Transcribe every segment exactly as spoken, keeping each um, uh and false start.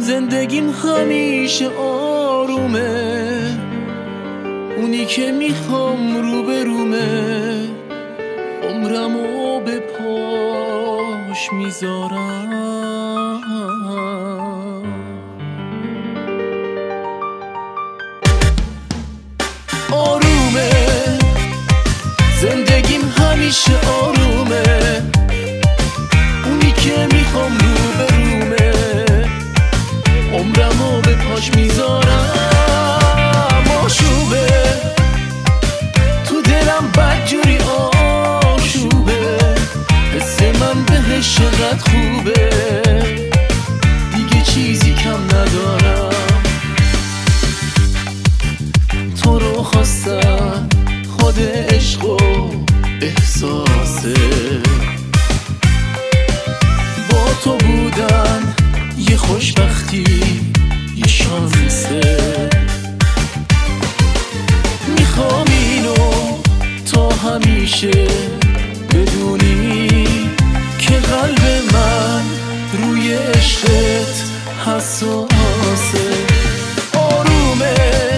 زندگیم همیشه آرومه، اونی که میخوام رو به رومه، عمرمو به پاش میذارم. آرومه زندگیم همیشه آرومه، اونی که میخوام رو به رومه، عمرمو به پاش میذارم. آشوبه تو دلم بدجوری آشوبه، حس من بهش چقدر خوبه، دیگه چیزی کم ندارم. تو رو خواستم خود عشق و احساسه، با تو بودن یه خوشبختی یه شانسه. میخوام اینو تا همیشه بدونی که قلب من روی عشقت حساسه. آرومه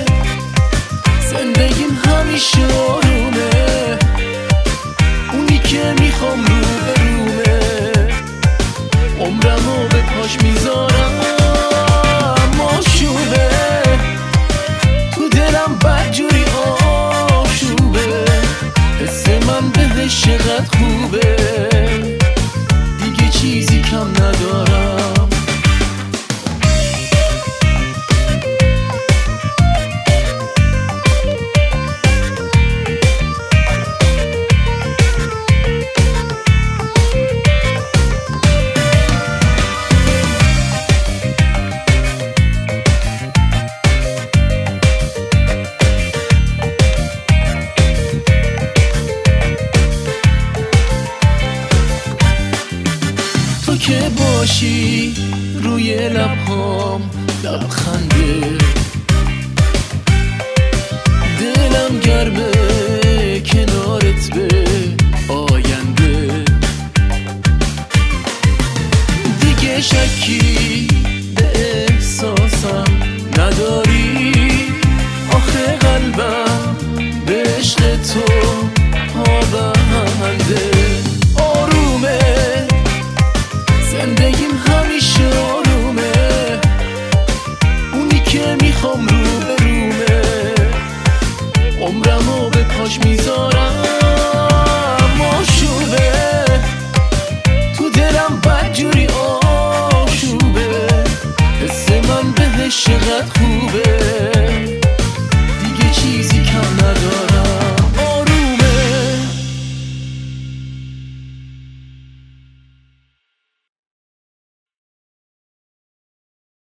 زندگیم همیشه آرومه، اونی که میخوام رو به رومه، عمرمو به پاش میذارم. آشوبه تو دلم بدجوری آشوبه، حس من بهش چقدر خوبه، دیگه چیزی کم ندارم. که باشی روی لبهام لبخنده، دلم گرمه کنارت به آینده. دیگه شکی به احساسم نداری، آخه قلبم به عشق تو پابنده. آرومه زندگیم همیشه آرومه، اونی که میخوام رو به رومه، عمرمو به پاش میذارم. آشوبه تو دلم بدجوری